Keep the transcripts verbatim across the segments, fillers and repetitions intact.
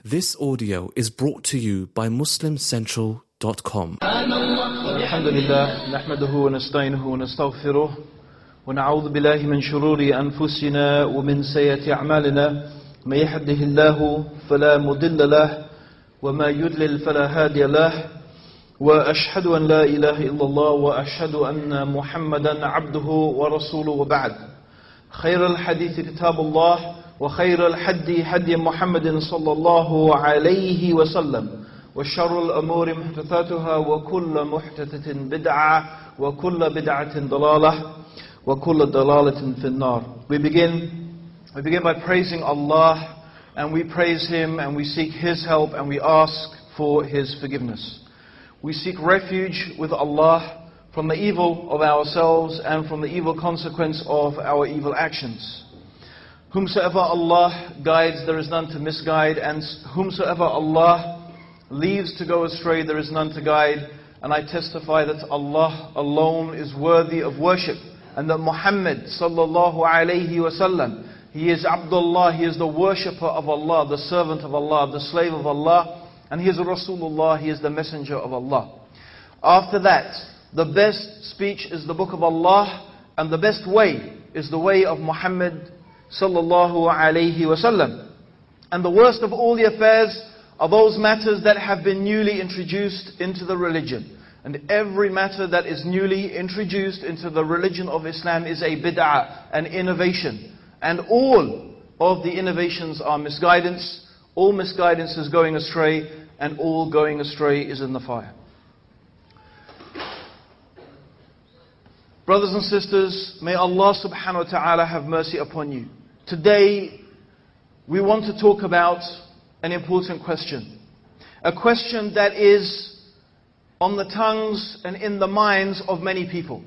This audio is brought to you by muslim central dot com. الحمد لله نحمده ونستعينه ونستغفره ونعوذ بالله من شرور أنفسنا ومن سيئات أعمالنا من يهده الله فلا مضل له وما يضلل فلا هادي له وأشهد أن لا إله إلا الله وأشهد أن محمدا عبده ورسوله وبعد خير الحديث كتاب الله وخير الحدي حدي محمد صلى الله عليه وسلم وشر الأمور محدثاتها وكل محدثة بدعة وكل بدعة ضلالة وكل ضلالة في النار. We begin, we begin by praising Allah, and we praise Him and we seek His help and we ask for His forgiveness. We seek refuge with Allah from the evil of ourselves and from the evil consequence of our evil actions. Whomsoever Allah guides, there is none to misguide, and whomsoever Allah leaves to go astray, there is none to guide. And I testify that Allah alone is worthy of worship, and that Muhammad sallallahu alayhi wasallam, he is Abdullah, he is the worshipper of Allah, the servant of Allah, the slave of Allah, and he is Rasulullah, he is the messenger of Allah. After that, the best speech is the book of Allah, and the best way is the way of Muhammad sallallahu alayhi wasallam. And the worst of all the affairs are those matters that have been newly introduced into the religion. And every matter that is newly introduced into the religion of Islam is a bid'ah, an innovation. And all of the innovations are misguidance. All misguidance is going astray, and all going astray is in the fire. Brothers and sisters, may Allah subhanahu wa ta'ala have mercy upon you. Today, we want to talk about an important question. A question that is on the tongues and in the minds of many people.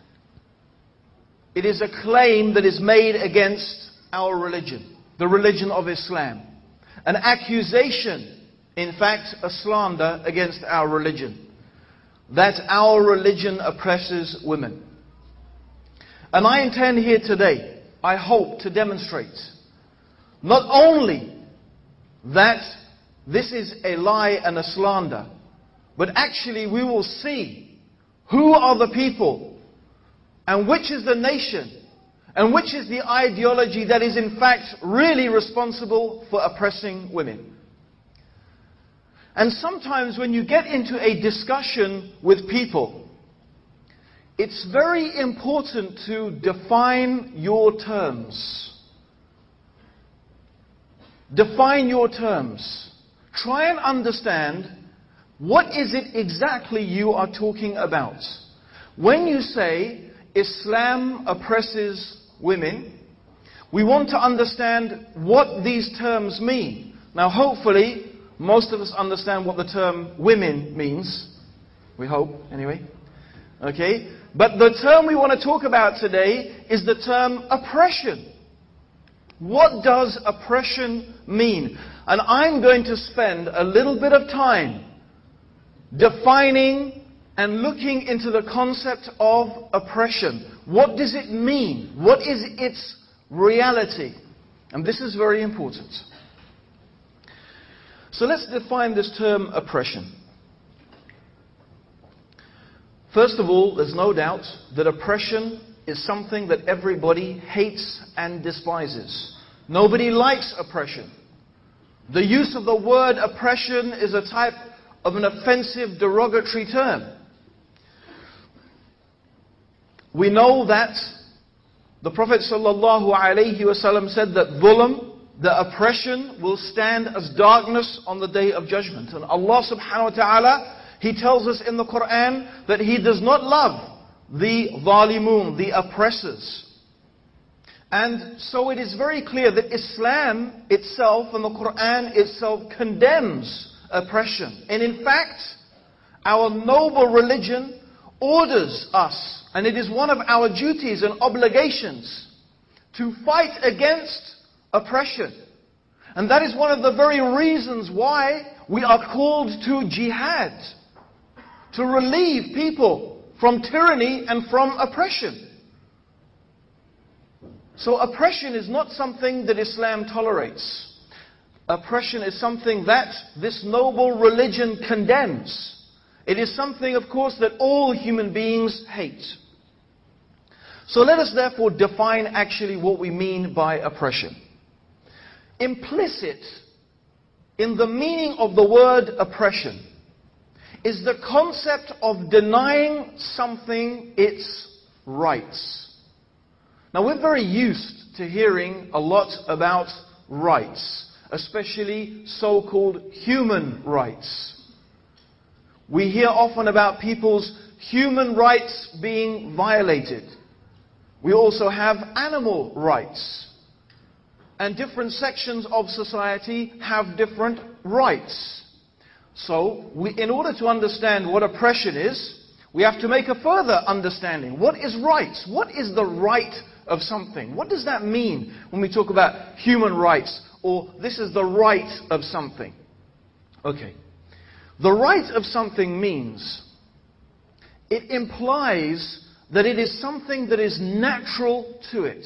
It is a claim that is made against our religion, the religion of Islam. An accusation, in fact, a slander against our religion. That our religion oppresses women. And I intend here today, I hope to demonstrate not only that this is a lie and a slander, but actually we will see who are the people and which is the nation and which is the ideology that is in fact really responsible for oppressing women. And sometimes when you get into a discussion with people, it's very important to define your terms. Define your terms. Try and understand what is it exactly you are talking about. When you say Islam oppresses women, we want to understand what these terms mean. Now hopefully most of us understand what the term women means. We hope, anyway. Okay? But the term we want to talk about today is the term oppression. What does oppression mean? And I'm going to spend a little bit of time defining and looking into the concept of oppression. What does it mean? What is its reality? And this is very important. So let's define this term oppression. First of all, there's no doubt that oppression is something that everybody hates and despises. Nobody likes oppression. The use of the word oppression is a type of an offensive, derogatory term. We know that the Prophet sallallahu alaihi wasallam said that dhulm, the oppression, will stand as darkness on the day of judgment. And Allah subhanahu wa ta'ala, He tells us in the Quran that He does not love the zalimun, the oppressors. And so it is very clear that Islam itself and the Quran itself condemns oppression. And in fact, our noble religion orders us, and it is one of our duties and obligations, to fight against oppression. And that is one of the very reasons why we are called to jihad. To relieve people from tyranny and from oppression. So oppression is not something that Islam tolerates. Oppression is something that this noble religion condemns. It is something, of course, that all human beings hate. So let us therefore define actually what we mean by oppression. Implicit in the meaning of the word oppression is the concept of denying something its rights. Now we're very used to hearing a lot about rights, especially so-called human rights. We hear often about people's human rights being violated. We also have animal rights. And different sections of society have different rights. So, we, in order to understand what oppression is, we have to make a further understanding. What is rights? What is the right of something? What does that mean when we talk about human rights, or this is the right of something? Okay. The right of something means it implies that it is something that is natural to it.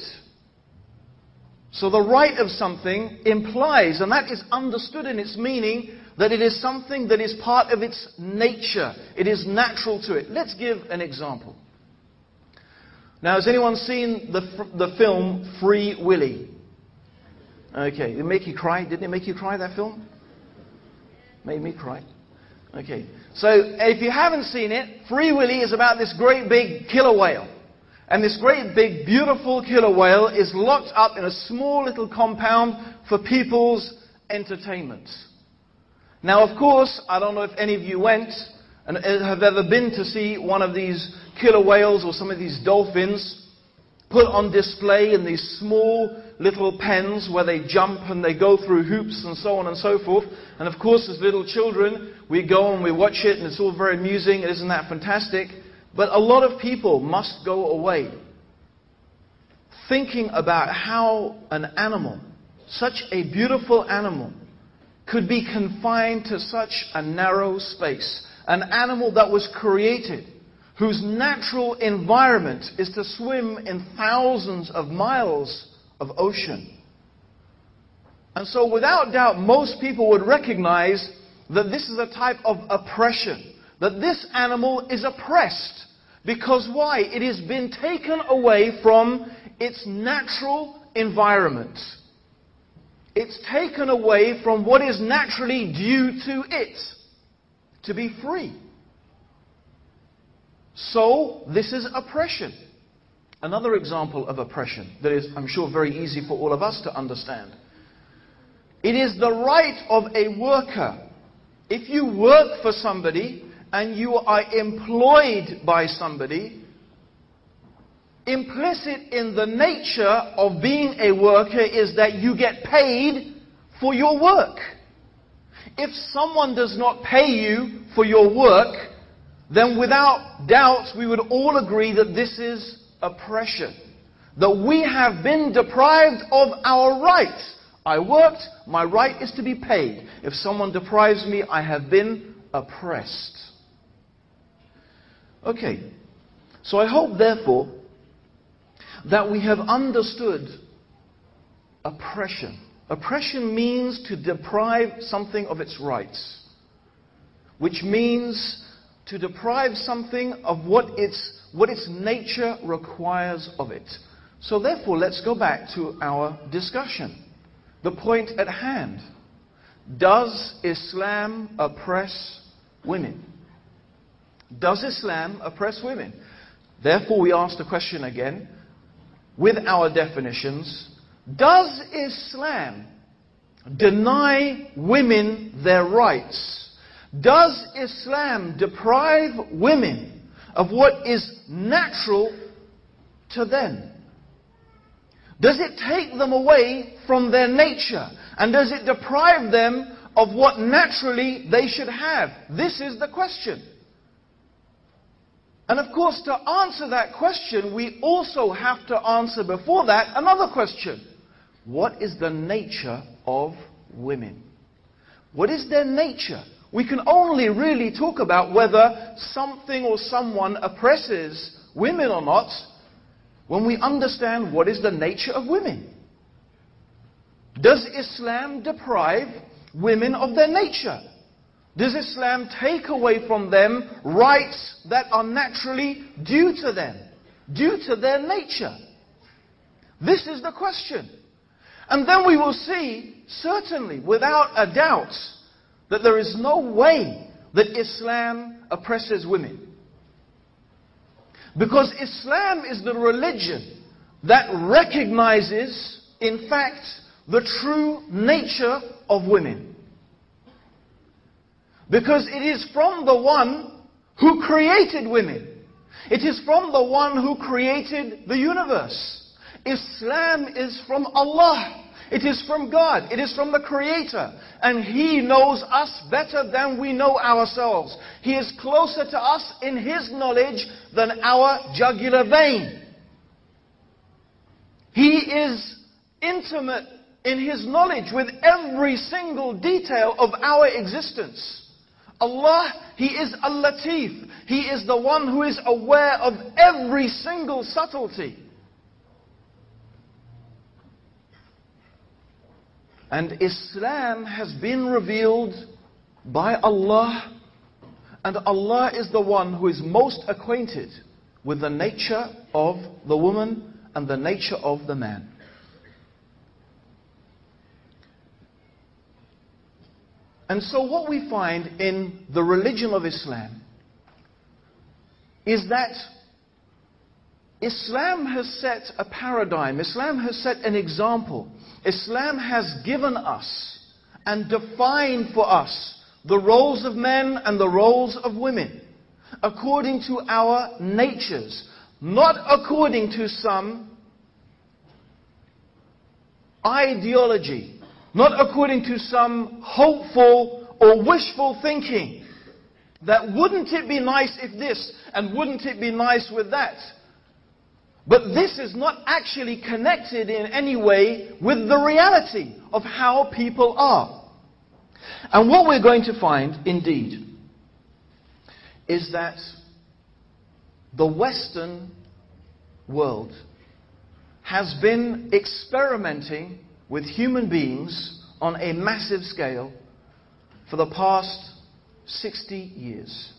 So the right of something implies, and that is understood in its meaning, that it is something that is part of its nature. It is natural to it. Let's give an example. Now, has anyone seen the, the film Free Willy? Okay, did it make you cry? Didn't it make you cry, that film? Made me cry. Okay, so if you haven't seen it, Free Willy is about this great big killer whale. And this great big beautiful killer whale is locked up in a small little compound for people's entertainment. Now, of course, I don't know if any of you went and have ever been to see one of these killer whales or some of these dolphins put on display in these small little pens where they jump and they go through hoops and so on and so forth. And of course, as little children, we go and we watch it and it's all very amusing. Isn't that fantastic? But a lot of people must go away thinking about how an animal, such a beautiful animal, could be confined to such a narrow space. An animal that was created, whose natural environment is to swim in thousands of miles of ocean. And so without doubt, most people would recognize that this is a type of oppression, that this animal is oppressed. Because why? It has been taken away from its natural environment. It's taken away from what is naturally due to it, to be free. So, this is oppression. Another example of oppression that is, I'm sure, very easy for all of us to understand. It is the right of a worker. If you work for somebody and you are employed by somebody, implicit in the nature of being a worker is that you get paid for your work. If someone does not pay you for your work, then without doubt we would all agree that this is oppression. That we have been deprived of our rights. I worked, my right is to be paid. If someone deprives me, I have been oppressed. Okay, so I hope therefore that we have understood oppression. Oppression means to deprive something of its rights, which means to deprive something of what its, what its nature requires of it. So therefore, let's go back to our discussion. The point at hand. Does Islam oppress women? Does Islam oppress women? Therefore, we ask the question again, with our definitions, does Islam deny women their rights? Does Islam deprive women of what is natural to them? Does it take them away from their nature? And does it deprive them of what naturally they should have? This is the question. And of course, to answer that question, we also have to answer before that another question. What is the nature of women? What is their nature? We can only really talk about whether something or someone oppresses women or not when we understand what is the nature of women. Does Islam deprive women of their nature? Does Islam take away from them rights that are naturally due to them, due to their nature? This is the question. And then we will see, certainly, without a doubt, that there is no way that Islam oppresses women. Because Islam is the religion that recognizes, in fact, the true nature of women. Because it is from the one who created women. It is from the one who created the universe. Islam is from Allah. It is from God. It is from the Creator. And He knows us better than we know ourselves. He is closer to us in His knowledge than our jugular vein. He is intimate in His knowledge with every single detail of our existence. Allah, He is Al-Latif. He is the one who is aware of every single subtlety. And Islam has been revealed by Allah, and Allah is the one who is most acquainted with the nature of the woman and the nature of the man. And so what we find in the religion of Islam is that Islam has set a paradigm, Islam has set an example. Islam has given us and defined for us the roles of men and the roles of women according to our natures, not according to some ideology, not according to some hopeful or wishful thinking that wouldn't it be nice if this and wouldn't it be nice with that. But this is not actually connected in any way with the reality of how people are. And what we're going to find, indeed, is that the Western world has been experimenting with human beings on a massive scale for the past sixty years.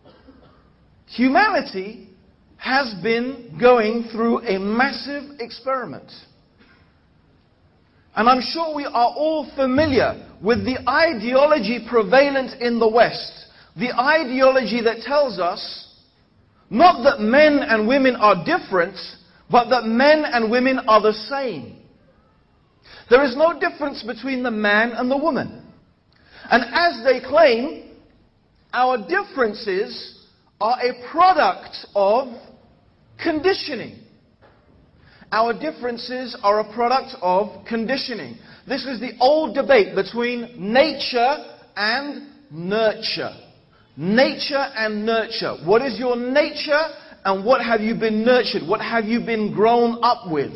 Humanity has been going through a massive experiment. And I'm sure we are all familiar with the ideology prevalent in the West. The ideology that tells us not that men and women are different, but that men and women are the same. There is no difference between the man and the woman. And as they claim, our differences are a product of conditioning. Our differences are a product of conditioning. This is the old debate between nature and nurture. Nature and nurture. What is your nature and what have you been nurtured? What have you been grown up with?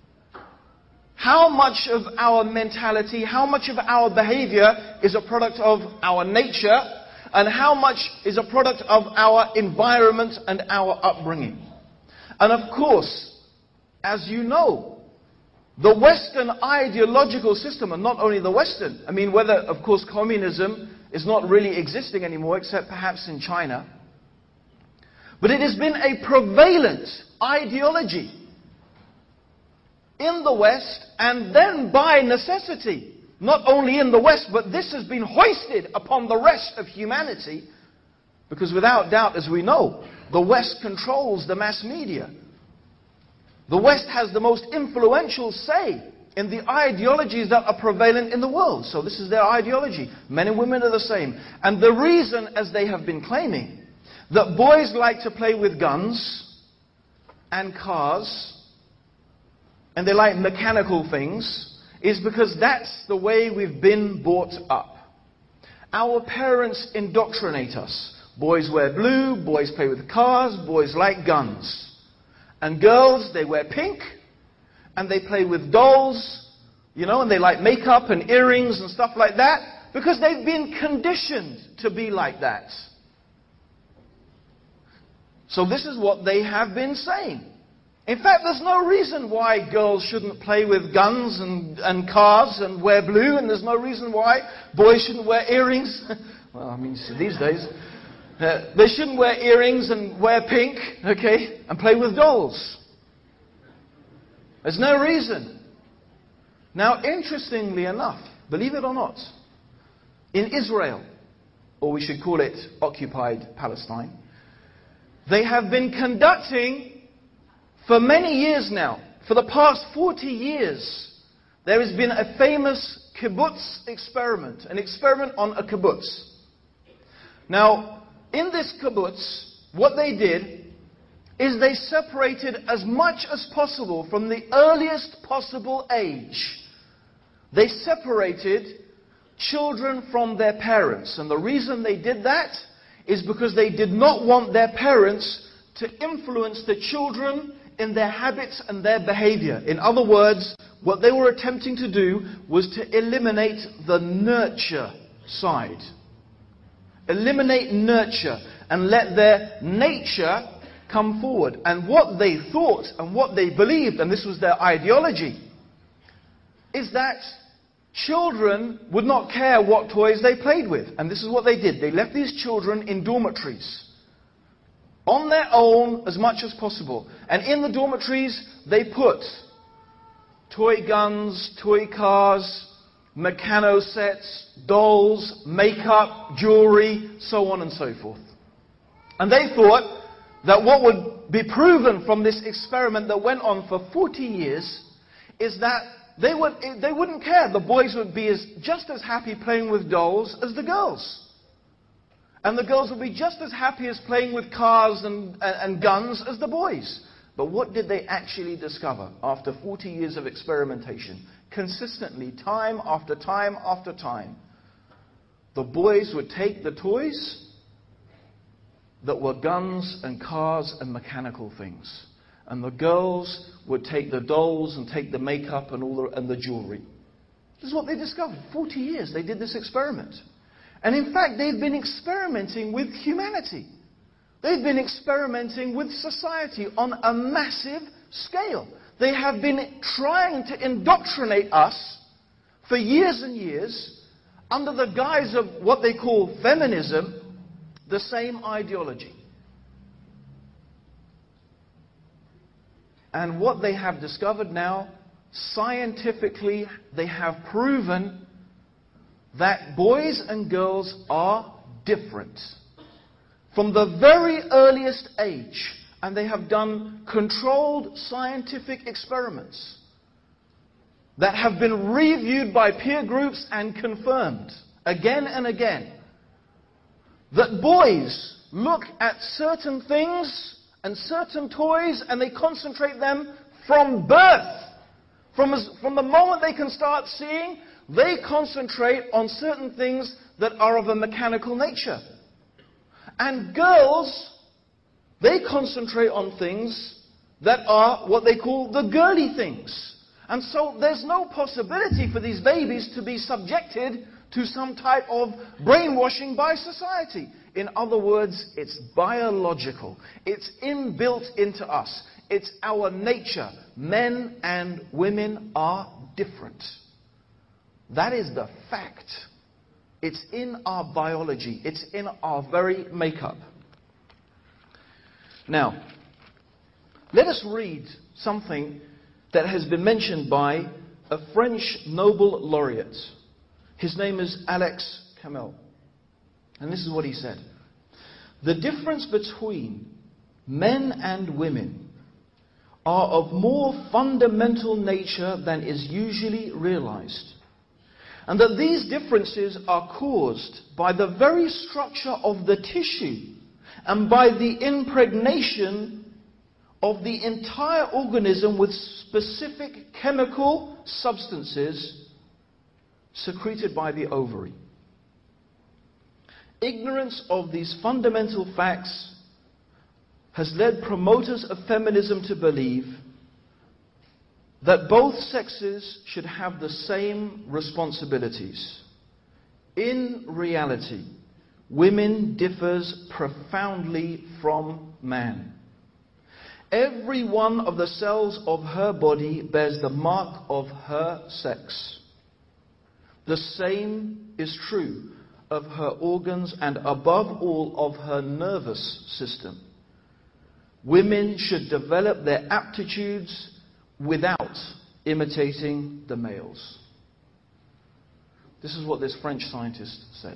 How much of our mentality, how much of our behavior is a product of our nature, and how much is a product of our environment and our upbringing? And of course, as you know, the Western ideological system, and not only the Western, I mean whether, of course, communism is not really existing anymore, except perhaps in China, but it has been a prevalent ideology in the West, and then by necessity, not only in the West, but this has been hoisted upon the rest of humanity, because without doubt, as we know, the West controls the mass media. The West has the most influential say in the ideologies that are prevalent in the world. So this is their ideology. Men and women are the same. And the reason, as they have been claiming, that boys like to play with guns and cars, and they like mechanical things, is because that's the way we've been brought up. Our parents indoctrinate us. Boys wear blue, boys play with cars, boys like guns. And girls, they wear pink, and they play with dolls, you know, and they like makeup and earrings and stuff like that, because they've been conditioned to be like that. So this is what they have been saying. In fact, there's no reason why girls shouldn't play with guns and, and cars and wear blue, and there's no reason why boys shouldn't wear earrings. Well, I mean, these days, uh, they shouldn't wear earrings and wear pink, okay, and play with dolls. There's no reason. Now, interestingly enough, believe it or not, in Israel, or we should call it occupied Palestine, they have been conducting, for many years now, for the past forty years, there has been a famous kibbutz experiment, an experiment on a kibbutz. Now, in this kibbutz, what they did is they separated as much as possible from the earliest possible age. They separated children from their parents. And the reason they did that is because they did not want their parents to influence the children in their habits and their behavior. In other words, what they were attempting to do was to eliminate the nurture side. Eliminate nurture and let their nature come forward. And what they thought and what they believed, and this was their ideology, is that children would not care what toys they played with. And this is what they did. They left these children in dormitories on their own as much as possible. And in the dormitories, they put toy guns, toy cars, mechano sets, dolls, makeup, jewelry, so on and so forth. And they thought that what would be proven from this experiment that went on for forty years is that they, would, they wouldn't care. The boys would be as, just as happy playing with dolls as the girls. And the girls would be just as happy as playing with cars and, and, and guns as the boys. But what did they actually discover after forty years of experimentation? Consistently, time after time after time, the boys would take the toys that were guns and cars and mechanical things. And the girls would take the dolls and take the makeup and all the, and the jewelry. This is what they discovered. forty years they did this experiment. And in fact, they've been experimenting with humanity. They've been experimenting with society on a massive scale. They have been trying to indoctrinate us for years and years under the guise of what they call feminism, the same ideology. And what they have discovered now, scientifically, they have proven that boys and girls are different from the very earliest age. And they have done controlled scientific experiments that have been reviewed by peer groups and confirmed again and again that boys look at certain things and certain toys and they concentrate them from birth. From, as, from the moment they can start seeing, they concentrate on certain things that are of a mechanical nature. And girls, they concentrate on things that are what they call the girly things. And so there's no possibility for these babies to be subjected to some type of brainwashing by society. In other words, it's biological. It's inbuilt into us. It's our nature. Men and women are different. That is the fact. It's in our biology. It's in our very makeup. Now, let us read something that has been mentioned by a French Nobel laureate. His name is Alex Camel. And this is what he said. The difference between men and women are of more fundamental nature than is usually realized. And that these differences are caused by the very structure of the tissue and by the impregnation of the entire organism with specific chemical substances secreted by the ovary. Ignorance of these fundamental facts has led promoters of feminism to believe that both sexes should have the same responsibilities. In reality, women differs profoundly from man. Every one of the cells of her body bears the mark of her sex. The same is true of her organs and above all of her nervous system. Women should develop their aptitudes without imitating the males. This is what this French scientist said.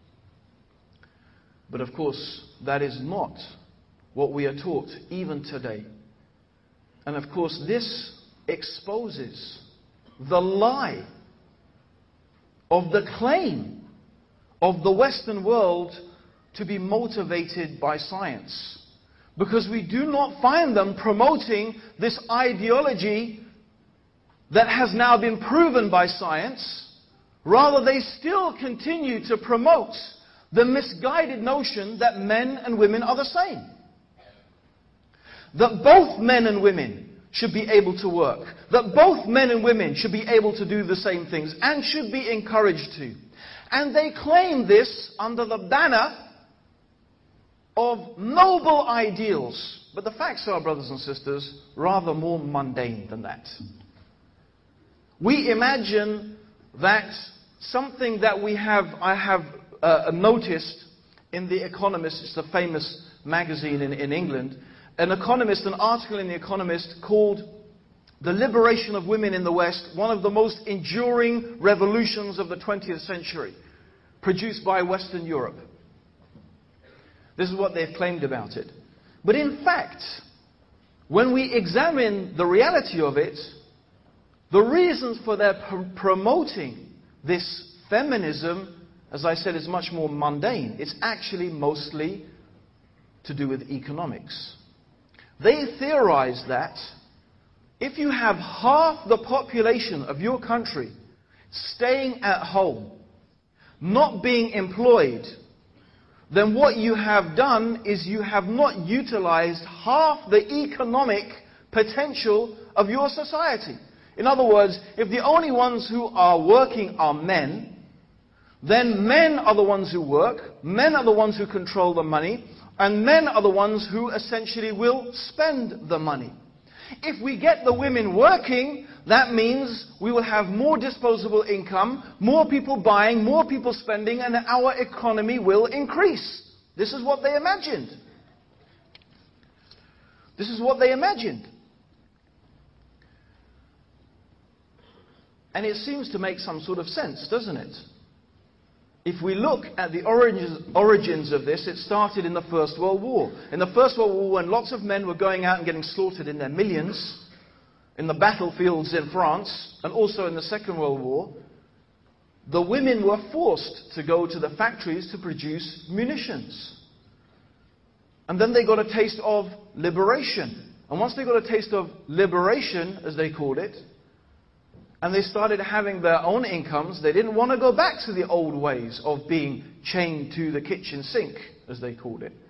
But of course, that is not what we are taught even today. And of course, this exposes the lie of the claim of the Western world to be motivated by science. Because we do not find them promoting this ideology that has now been proven by science. Rather, they still continue to promote the misguided notion that men and women are the same. That both men and women should be able to work. That both men and women should be able to do the same things and should be encouraged to. And they claim this under the banner of noble ideals. But the facts are, brothers and sisters, rather more mundane than that. We imagine that something that we have, I have uh, noticed in The Economist, it's a famous magazine in, in England, an economist, an article in The Economist called "The Liberation of Women in the West, one of the most enduring revolutions of the twentieth century, produced by Western Europe." This is what they've claimed about it. But in fact, when we examine the reality of it, the reasons for their pr promoting this feminism, as I said, is much more mundane. It's actually mostly to do with economics. They theorize that if you have half the population of your country staying at home, not being employed, then what you have done is you have not utilized half the economic potential of your society. In other words, if the only ones who are working are men, then men are the ones who work, men are the ones who control the money, and men are the ones who essentially will spend the money. If we get the women working, that means we will have more disposable income, more people buying, more people spending, and our economy will increase. This is what they imagined. This is what they imagined. And it seems to make some sort of sense, doesn't it? If we look at the origins, origins of this, it started in the First World War. In the First World War, when lots of men were going out and getting slaughtered in their millions, in the battlefields in France, and also in the Second World War, the women were forced to go to the factories to produce munitions. And then they got a taste of liberation. And once they got a taste of liberation, as they called it, and they started having their own incomes, they didn't want to go back to the old ways of being chained to the kitchen sink, as they called it.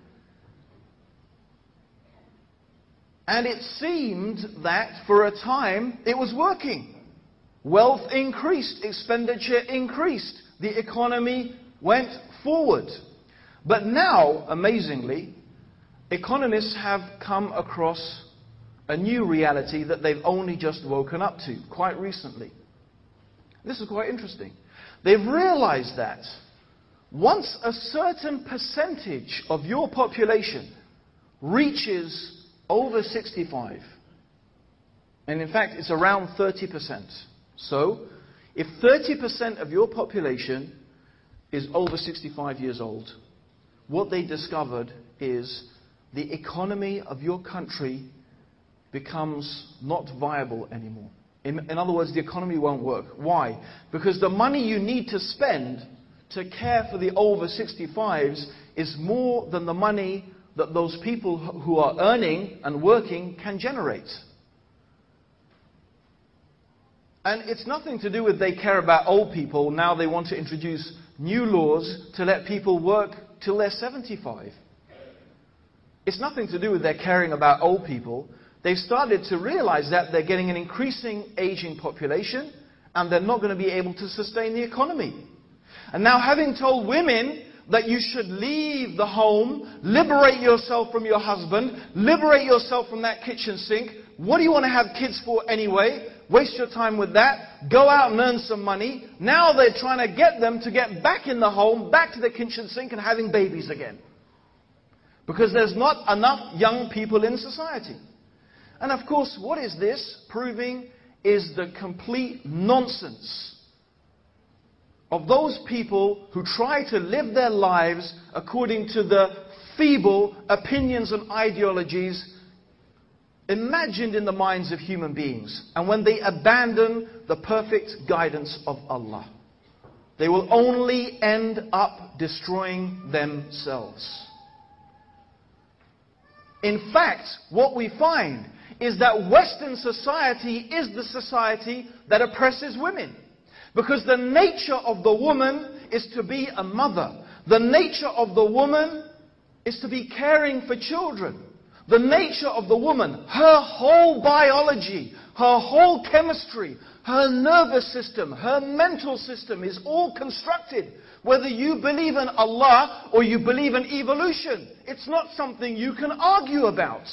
And it seemed that for a time it was working. Wealth increased, expenditure increased, the economy went forward. But now, amazingly, economists have come across a new reality that they've only just woken up to quite recently. This is quite interesting. They've realized that once a certain percentage of your population reaches over sixty-five, and in fact it's around thirty percent. So, if thirty percent of your population is over sixty-five years old, what they discovered is the economy of your country becomes not viable anymore. In, in other words, the economy won't work. Why? Because the money you need to spend to care for the over sixty-fives is more than the money that those people who are earning and working can generate. And it's nothing to do with they care about old people. Now they want to introduce new laws to let people work till they're seventy-five. It's nothing to do with their caring about old people. They've started to realize that they're getting an increasing aging population and they're not going to be able to sustain the economy. And now, having told women that you should leave the home, liberate yourself from your husband, liberate yourself from that kitchen sink. What do you want to have kids for anyway? Waste your time with that. Go out and earn some money. Now they're trying to get them to get back in the home, back to the kitchen sink and having babies again. Because there's not enough young people in society. And of course, what is this proving is the complete nonsense of those people who try to live their lives according to the feeble opinions and ideologies imagined in the minds of human beings. And when they abandon the perfect guidance of Allah, they will only end up destroying themselves. In fact, what we find is that Western society is the society that oppresses women. Because the nature of the woman is to be a mother. The nature of the woman is to be caring for children. The nature of the woman, her whole biology, her whole chemistry, her nervous system, her mental system is all constructed. Whether you believe in Allah or you believe in evolution, it's not something you can argue about.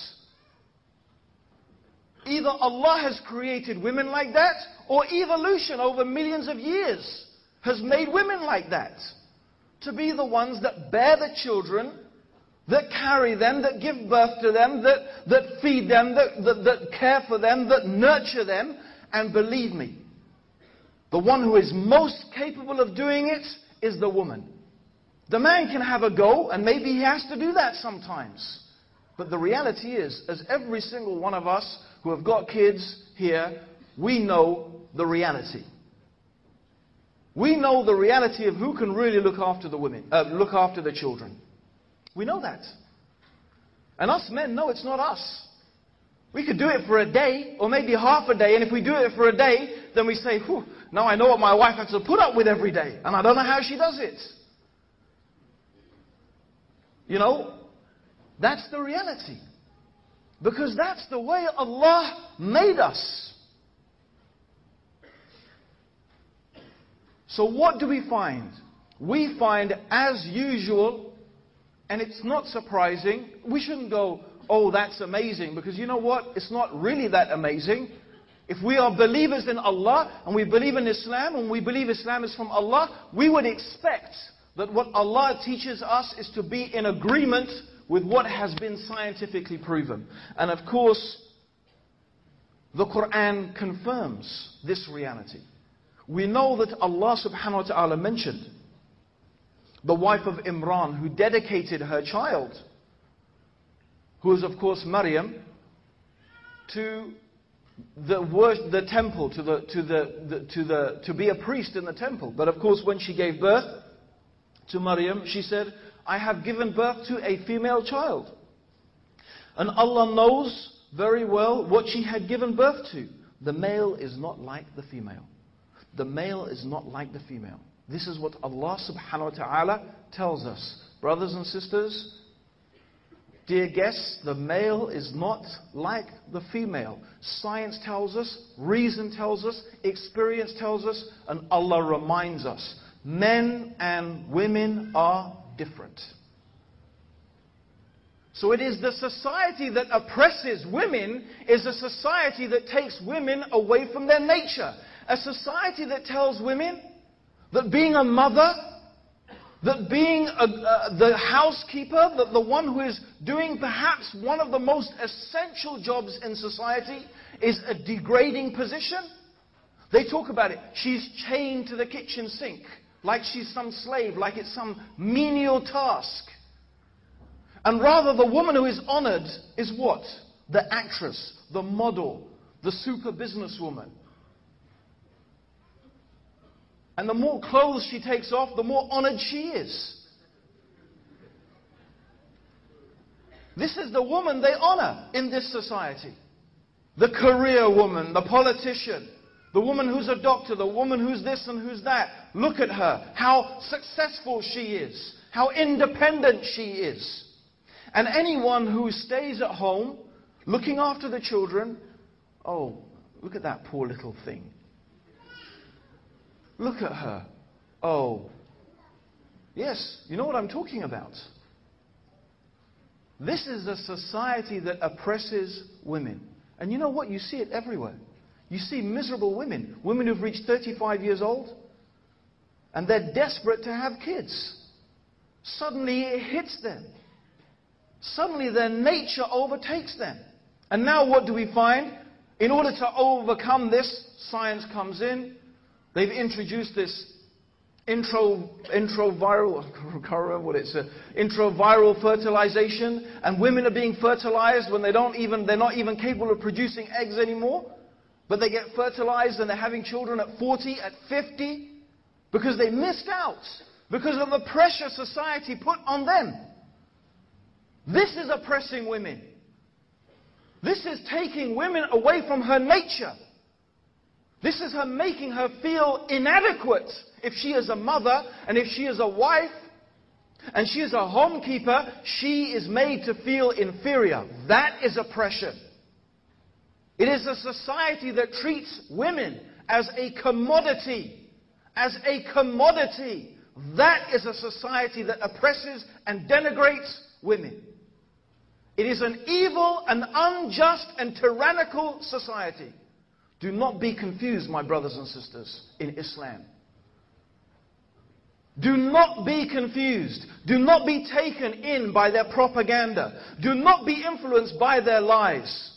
Either Allah has created women like that, or evolution over millions of years has made women like that. To be the ones that bear the children, that carry them, that give birth to them, that, that feed them, that, that, that care for them, that nurture them. And believe me, the one who is most capable of doing it is the woman. The man can have a go, and maybe he has to do that sometimes. But the reality is, as every single one of us who have got kids here, we know the reality. We know the reality of who can really look after the women, uh, look after the children. We know that. And us men know it's not us. We could do it for a day, or maybe half a day, and if we do it for a day, then we say, whew, now I know what my wife has to put up with every day, and I don't know how she does it. You know, that's the reality. Because that's the way Allah made us. So what do we find? We find, as usual, and it's not surprising, we shouldn't go, oh, that's amazing, because you know what? It's not really that amazing. If we are believers in Allah, and we believe in Islam, and we believe Islam is from Allah, we would expect that what Allah teaches us is to be in agreement with what has been scientifically proven. And of course, the Quran confirms this reality. We know that Allah subhanahu wa ta'ala mentioned the wife of Imran who dedicated her child, who is of course Maryam, to the wor- the temple, to the to the, the to the to be a priest in the temple. But of course, when she gave birth to Maryam, she said, I have given birth to a female child. And Allah knows very well what she had given birth to. The male is not like the female. The male is not like the female. This is what Allah subhanahu wa ta'ala tells us. Brothers and sisters, dear guests, the male is not like the female. Science tells us, reason tells us, experience tells us, and Allah reminds us. Men and women are different. So it is the society that oppresses women is a society that takes women away from their nature. A society that tells women that being a mother, that being a, uh, the housekeeper, that the one who is doing perhaps one of the most essential jobs in society is a degrading position. They talk about it. She's chained to the kitchen sink, like she's some slave, like it's some menial task. And rather the woman who is honored is what? The actress, the model, the super businesswoman. And the more clothes she takes off, the more honored she is. This is the woman they honor in this society. The career woman, the politician, the woman who's a doctor, the woman who's this and who's that. Look at her, how successful she is, how independent she is. And anyone who stays at home, looking after the children, oh, look at that poor little thing. Look at her. Oh, Yes, you know what I'm talking about. This is a society that oppresses women. And you know what? You see it everywhere. You see miserable women. Women who've reached thirty-five years old. And they're desperate to have kids. Suddenly it hits them. Suddenly their nature overtakes them. And now what do we find? In order to overcome this, science comes in. They've introduced this intro, introviral, I can't remember what it's, uh, introviral fertilization. And women are being fertilized when they don't even, they're not even capable of producing eggs anymore. But they get fertilized and they're having children at forty, at fifty. Because they missed out. Because of the pressure society put on them. This is oppressing women. This is taking women away from her nature. This is her making her feel inadequate. If she is a mother and if she is a wife and she is a homekeeper, she is made to feel inferior. That is oppression. It is a society that treats women as a commodity. As a commodity. That is a society that oppresses and denigrates women. It is an evil and unjust and tyrannical society. Do not be confused, my brothers and sisters, in Islam. Do not be confused. Do not be taken in by their propaganda. Do not be influenced by their lies.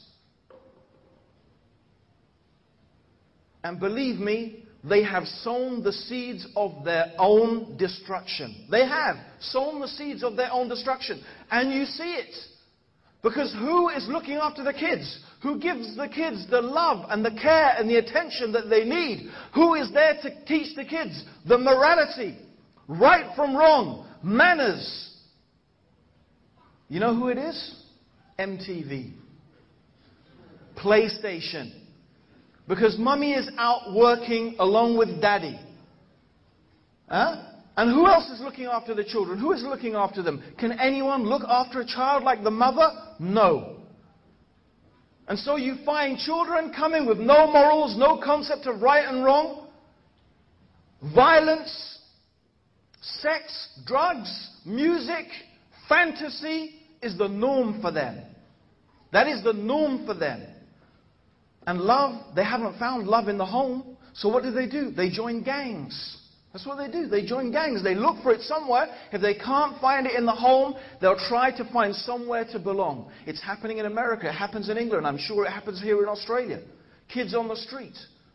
And believe me, they have sown the seeds of their own destruction. They have sown the seeds of their own destruction. And you see it. Because who is looking after the kids? Who gives the kids the love and the care and the attention that they need? Who is there to teach the kids the morality? Right from wrong. Manners. You know who it is? M T V. PlayStation. Because mummy is out working along with daddy. Huh? And who else is looking after the children? Who is looking after them? Can anyone look after a child like the mother? No. And so you find children coming with no morals, no concept of right and wrong. Violence, sex, drugs, music, fantasy is the norm for them. That is the norm for them. And love, they haven't found love in the home. So what do they do? They join gangs. That's what they do. They join gangs. They look for it somewhere. If they can't find it in the home, they'll try to find somewhere to belong. It's happening in America. It happens in England. I'm sure it happens here in Australia. Kids on the street.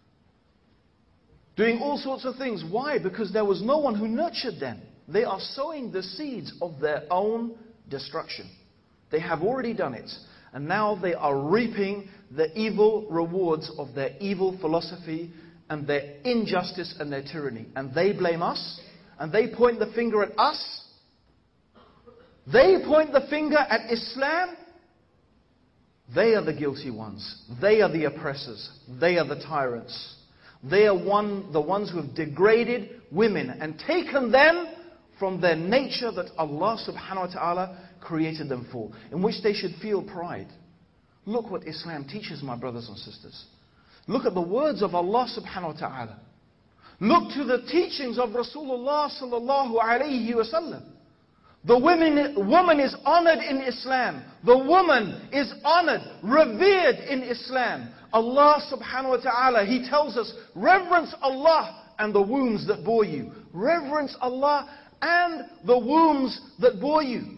Doing all sorts of things. Why? Because there was no one who nurtured them. They are sowing the seeds of their own destruction. They have already done it. And now they are reaping the evil rewards of their evil philosophy and their injustice and their tyranny. And they blame us. And they point the finger at us. They point the finger at Islam. They are the guilty ones. They are the oppressors. They are the tyrants. They are one, the ones who have degraded women and taken them from their nature that Allah subhanahu wa ta'ala created them for, in which they should feel pride. Look what Islam teaches, my brothers and sisters. Look at the words of Allah subhanahu wa ta'ala. Look to the teachings of Rasulullah sallallahu alayhi wa sallam. The women, woman is honored in Islam. The woman is honored, revered in Islam. Allah subhanahu wa ta'ala, He tells us, reverence Allah and the wombs that bore you. Reverence Allah and the wombs that bore you.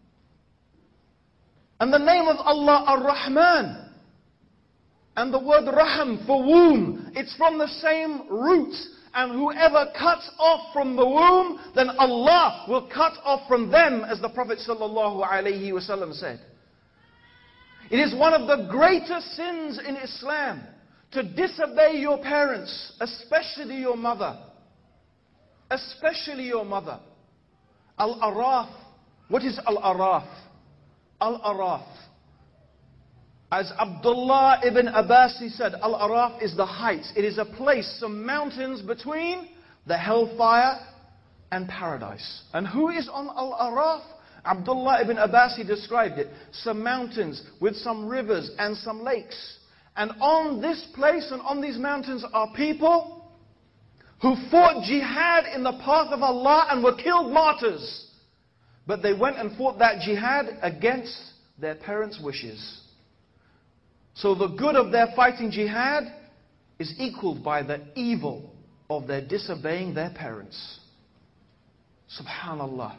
And the name of Allah, Ar-Rahman. And the word Raham for womb, it's from the same root. And whoever cuts off from the womb, then Allah will cut off from them, as the Prophet sallallahu alaihi wasallam said. It is one of the greatest sins in Islam to disobey your parents, especially your mother. Especially your mother. Al-Araf. What is Al-Araf? Al-Araf. As Abdullah ibn Abbas said, Al-Araf is the heights. It is a place, some mountains between the hellfire and paradise. And who is on Al-Araf? Abdullah ibn Abbas described it. Some mountains with some rivers and some lakes. And on this place and on these mountains are people who fought jihad in the path of Allah and were killed martyrs. But they went and fought that jihad against their parents' wishes. So the good of their fighting jihad is equaled by the evil of their disobeying their parents. Subhanallah.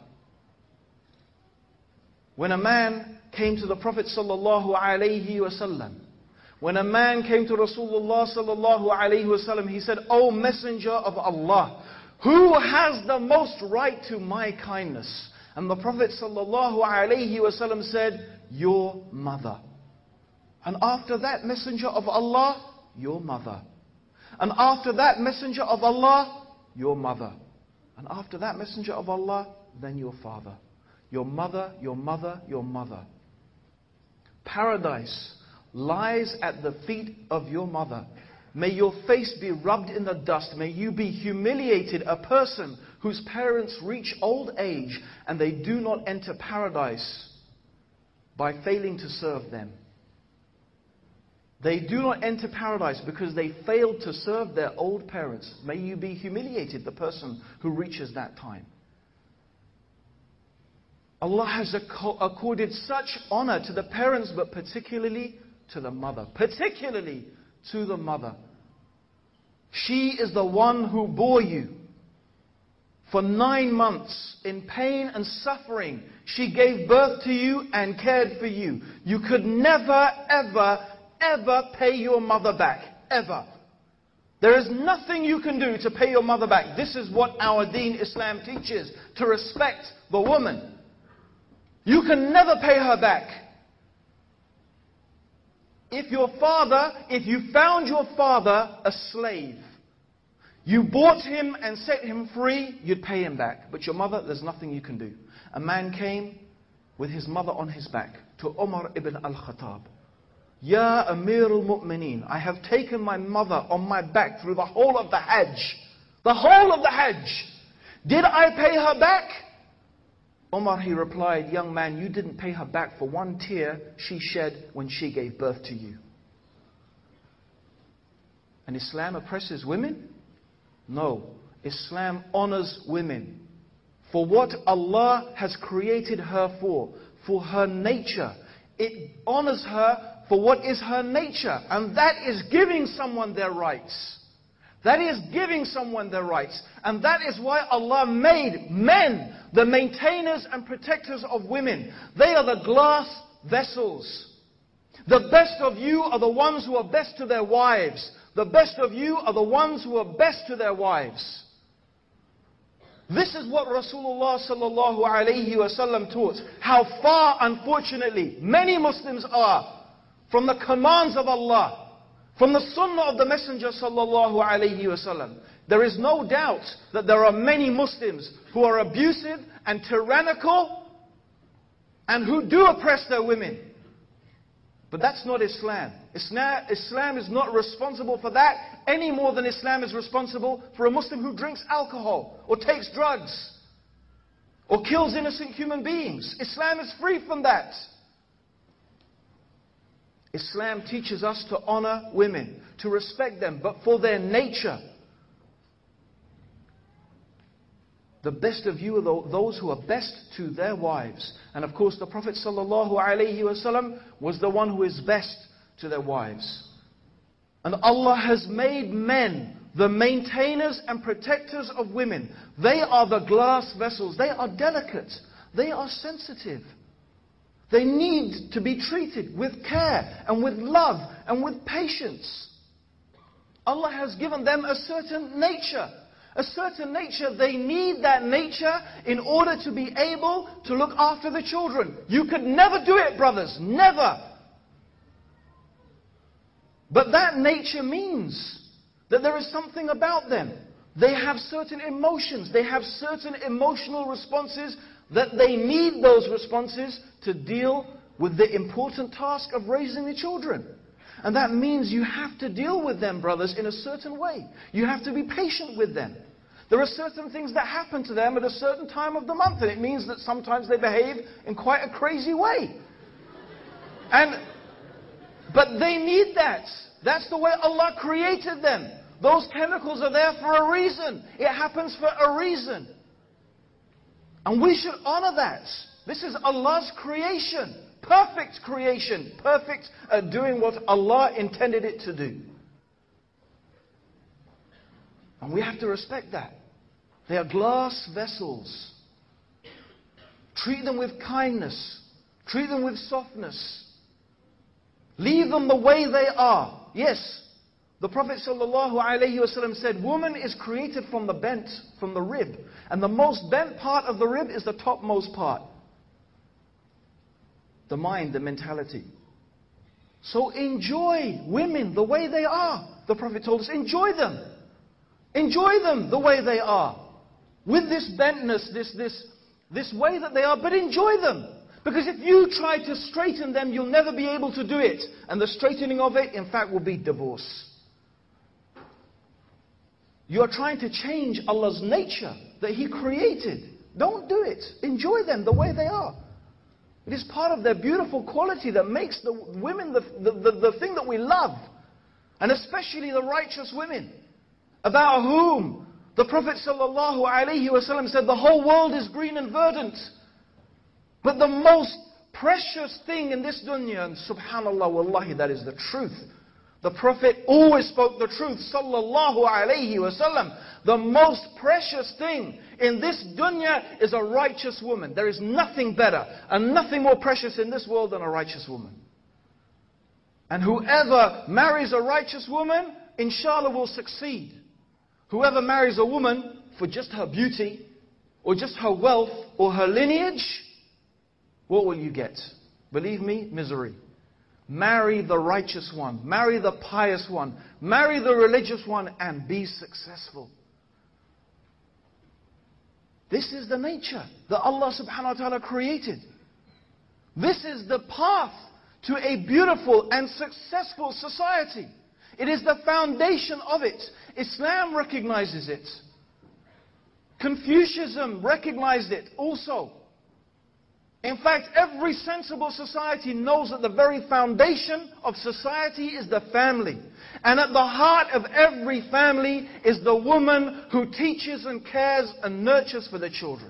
When a man came to the Prophet sallallahu alaihi wasallam, when a man came to Rasulullah sallallahu alaihi wasallam, he said, "O Messenger of Allah, who has the most right to my kindness?" And the Prophet sallallahu alaihi wasallam said, "Your mother." And after that, Messenger of Allah, your mother. And after that, Messenger of Allah, your mother. And after that, Messenger of Allah, then your father. Your mother, your mother, your mother. Paradise lies at the feet of your mother. May your face be rubbed in the dust. May you be humiliated, a person whose parents reach old age and they do not enter paradise by failing to serve them. They do not enter paradise because they failed to serve their old parents. May you be humiliated, the person who reaches that time. Allah has accorded such honor to the parents, but particularly to the mother. Particularly to the mother. She is the one who bore you. For nine months, in pain and suffering, she gave birth to you and cared for you. You could never, ever, ever pay your mother back. Ever. There is nothing you can do to pay your mother back. This is what our Deen Islam teaches. To respect the woman. You can never pay her back. If your father, if you found your father a slave, you bought him and set him free, you'd pay him back. But your mother, there's nothing you can do. A man came with his mother on his back to Umar ibn al-Khattab. Ya Amir al-Mu'mineen, I have taken my mother on my back through the whole of the Hajj. The whole of the Hajj. Did I pay her back? Umar, he replied, young man, you didn't pay her back for one tear she shed when she gave birth to you. And Islam oppresses women? No. Islam honors women for what Allah has created her for, for her nature. It honors her for what is her nature, and that is giving someone their rights. That is giving someone their rights. And that is why Allah made men the maintainers and protectors of women. They are the glass vessels. The best of you are the ones who are best to their wives. The best of you are the ones who are best to their wives. This is what Rasulullah sallallahu alayhi wasallam taught. How far, unfortunately, many Muslims are from the commands of Allah, from the sunnah of the Messenger sallallahu alayhi wasallam. There is no doubt that there are many Muslims who are abusive and tyrannical and who do oppress their women. But that's not Islam. Islam. Islam is not responsible for that any more than Islam is responsible for a Muslim who drinks alcohol or takes drugs or kills innocent human beings. Islam is free from that. Islam teaches us to honor women, to respect them, but for their nature. The best of you are those who are best to their wives. And of course the Prophet ﷺ was the one who is best to their wives. And Allah has made men the maintainers and protectors of women. They are the glass vessels. They are delicate. They are sensitive. They need to be treated with care and with love and with patience. Allah has given them a certain nature. A certain nature. They need that nature in order to be able to look after the children. You could never do it, brothers. Never. But that nature means that there is something about them. They have certain emotions. They have certain emotional responses that they need those responses to deal with the important task of raising the children. And that means you have to deal with them, brothers, in a certain way. You have to be patient with them. There are certain things that happen to them at a certain time of the month, and it means that sometimes they behave in quite a crazy way. And, but they need that. That's the way Allah created them. Those chemicals are there for a reason. It happens for a reason. And we should honor that. This is Allah's creation. Perfect creation. Perfect at doing what Allah intended it to do. And we have to respect that. They are glass vessels. Treat them with kindness. Treat them with softness. Leave them the way they are. Yes, the Prophet ﷺ said, woman is created from the bent, from the rib. And the most bent part of the rib is the topmost part. The mind, the mentality. So enjoy women the way they are. The Prophet told us, enjoy them. Enjoy them the way they are. With this bentness, this, this, this way that they are, but enjoy them. Because if you try to straighten them, you'll never be able to do it. And the straightening of it, in fact, will be divorce. You are trying to change Allah's nature that He created. Don't do it. Enjoy them the way they are. It is part of their beautiful quality that makes the women the, the, the, the thing that we love. And especially the righteous women. About whom the Prophet ﷺ said, the whole world is green and verdant. But the most precious thing in this dunya, and subhanallah, wallahi, that is the truth. The Prophet always spoke the truth, sallallahu alayhi wasallam. The most precious thing in this dunya is a righteous woman. There is nothing better and nothing more precious in this world than a righteous woman. And whoever marries a righteous woman, inshallah will succeed. Whoever marries a woman for just her beauty, or just her wealth, or her lineage, what will you get? Believe me, misery. Marry the righteous one. Marry the pious one. Marry the religious one and be successful. This is the nature that Allah subhanahu wa ta'ala created. This is the path to a beautiful and successful society. It is the foundation of it. Islam recognizes it. Confucianism recognized it also. In fact, every sensible society knows that the very foundation of society is the family. And at the heart of every family is the woman who teaches and cares and nurtures for the children.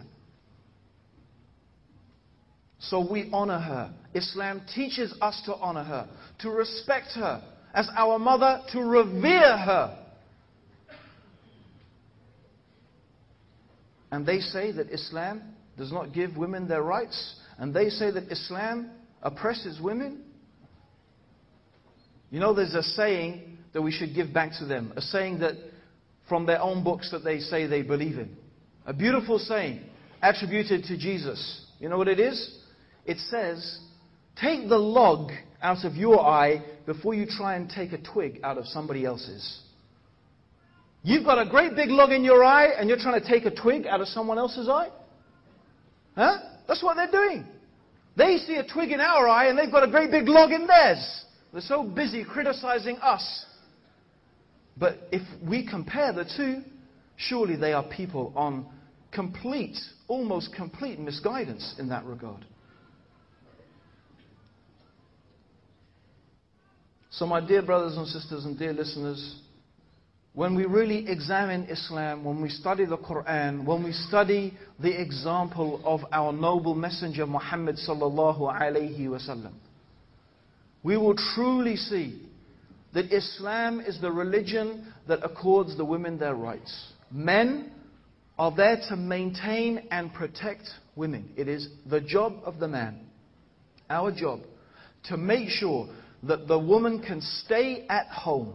So we honor her. Islam teaches us to honor her, to respect her as our mother, to revere her. And they say that Islam does not give women their rights. And they say that Islam oppresses women. You know, there's a saying that we should give back to them. A saying that from their own books that they say they believe in. A beautiful saying attributed to Jesus. You know what it is? It says, take the log out of your eye before you try and take a twig out of somebody else's. You've got a great big log in your eye and you're trying to take a twig out of someone else's eye? Huh? That's what they're doing. They see a twig in our eye and they've got a great big log in theirs. They're so busy criticizing us. But if we compare the two, surely they are people on complete, almost complete misguidance in that regard. So my dear brothers and sisters and dear listeners, when we really examine Islam, when we study the Quran, when we study the example of our noble messenger Muhammad sallallahu alayhi wasallam, we will truly see that Islam is the religion that accords the women their rights. Men are there to maintain and protect women. It is the job of the man, our job, to make sure that the woman can stay at home.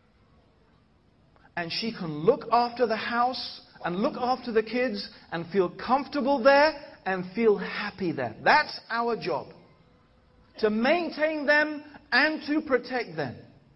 And she can look after the house and look after the kids and feel comfortable there and feel happy there. That's our job. To maintain them and to protect them.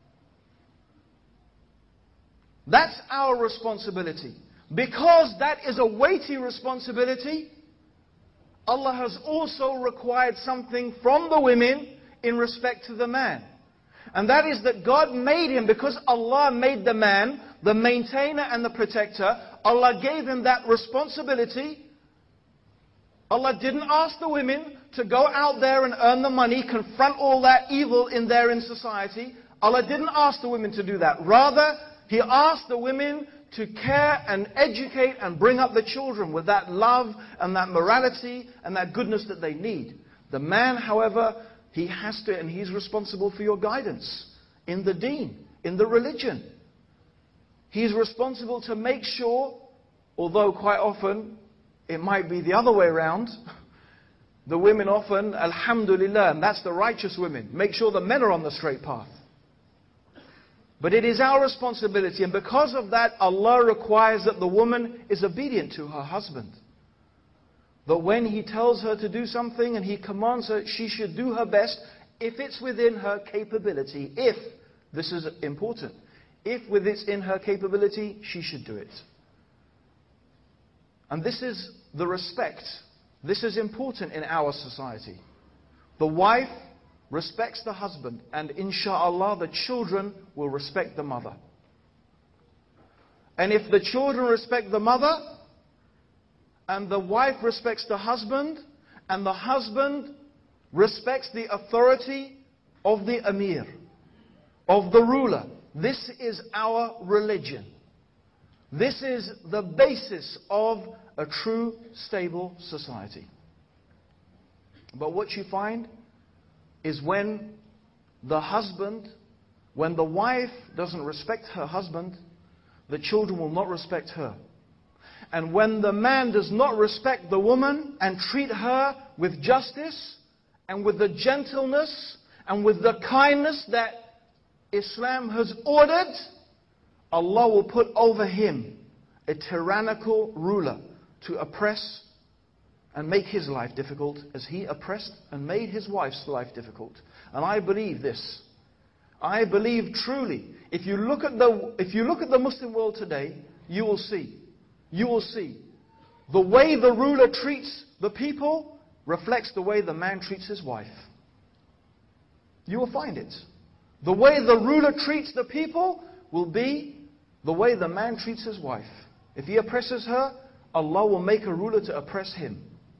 That's our responsibility. Because that is a weighty responsibility, Allah has also required something from the women in respect to the man. And that is that God made him, because Allah made the man the maintainer and the protector, Allah gave him that responsibility. Allah didn't ask the women to go out there and earn the money, confront all that evil in there in society. Allah didn't ask the women to do that. Rather, He asked the women to care and educate and bring up the children with that love and that morality and that goodness that they need. The man, however, he has to, and he's responsible for your guidance in the deen, in the religion. He's responsible to make sure, although quite often it might be the other way around, the women often, alhamdulillah, and that's the righteous women, make sure the men are on the straight path. But it is our responsibility, and because of that, Allah requires that the woman is obedient to her husband. That when he tells her to do something and he commands her, she should do her best if it's within her capability. If, this is important, if within her capability, she should do it. And this is the respect. This is important in our society. The wife respects the husband, and insha'Allah the children will respect the mother. And if the children respect the mother, and the wife respects the husband, and the husband respects the authority of the Amir, of the ruler, this is our religion. This is the basis of a true, stable society. But what you find is when the husband, when the wife doesn't respect her husband, the children will not respect her. And when the man does not respect the woman and treat her with justice and with the gentleness and with the kindness that Islam has ordered, Allah will put over him a tyrannical ruler to oppress and make his life difficult as he oppressed and made his wife's life difficult. And I believe this. I believe truly, if you look at the, if you look at the Muslim world today, you will see, you will see, the way the ruler treats the people reflects the way the man treats his wife. You will find it. The way the ruler treats the people will be the way the man treats his wife. If he oppresses her, Allah will make a ruler to oppress him.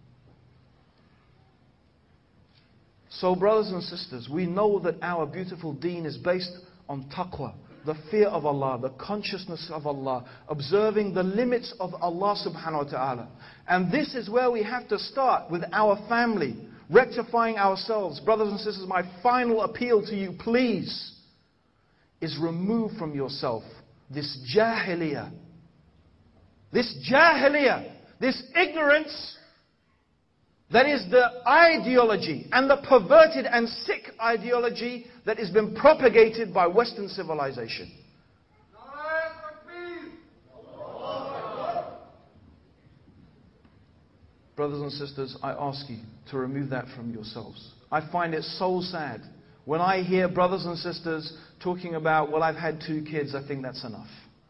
So brothers and sisters, we know that our beautiful deen is based on taqwa, the fear of Allah, the consciousness of Allah, observing the limits of Allah subhanahu wa ta'ala. And this is where we have to start with our family, rectifying ourselves. Brothers and sisters, my final appeal to you, please, is remove from yourself this jahiliyah. This jahiliyah, this ignorance, that is the ideology and the perverted and sick ideology that has been propagated by Western civilization. Brothers and sisters, I ask you to remove that from yourselves. I find it so sad when I hear brothers and sisters talking about, well, I've had two kids, I think that's enough.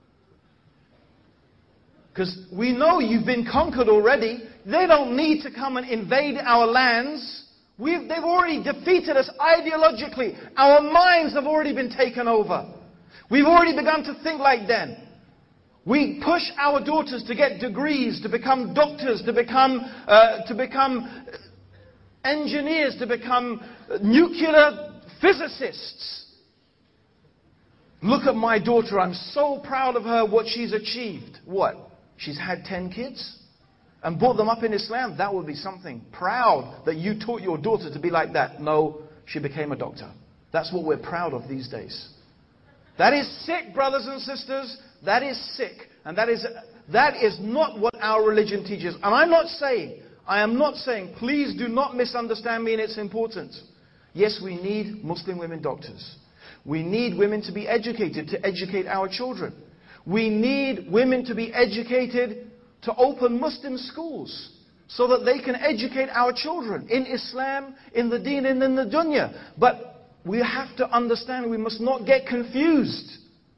Because we know you've been conquered already. They don't need to come and invade our lands. We've, they've already defeated us ideologically. Our minds have already been taken over. We've already begun to think like them. We push our daughters to get degrees, to become doctors, to become, uh, to become engineers, to become nuclear physicists. Look at my daughter. I'm so proud of her, what she's achieved. What? She's had ten kids and brought them up in Islam. That would be something. Proud that you taught your daughter to be like that. No, she became a doctor. That's what we're proud of these days. That is sick, brothers and sisters. That is sick. And that is, that is not what our religion teaches. And I'm not saying, I am not saying, please do not misunderstand me in its importance. Yes, we need Muslim women doctors. We need women to be educated, to educate our children. We need women to be educated to open Muslim schools so that they can educate our children in Islam, in the deen and in the dunya. But we have to understand we must not get confused.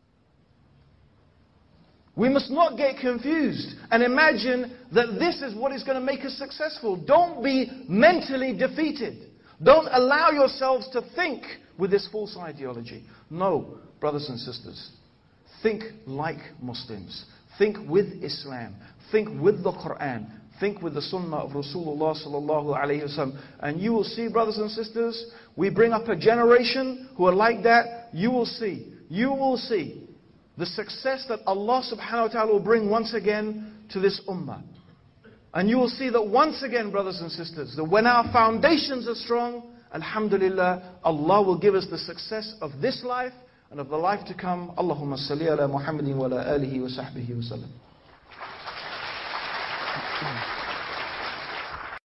We must not get confused and imagine that this is what is going to make us successful. Don't be mentally defeated. Don't allow yourselves to think with this false ideology. No, brothers and sisters. Think like Muslims. Think with Islam. Think with the Quran. Think with the Sunnah of Rasulullah sallallahu alayhi wa sallam. And you will see, brothers and sisters, we bring up a generation who are like that. You will see. You will see the success that Allah subhanahu wa ta'ala will bring once again to this ummah. And you will see that once again, brothers and sisters, that when our foundations are strong, alhamdulillah, Allah will give us the success of this life and of the life to come. Allahumma salli ala Muhammadin wa ala alihi wa sahbihi wa sallam.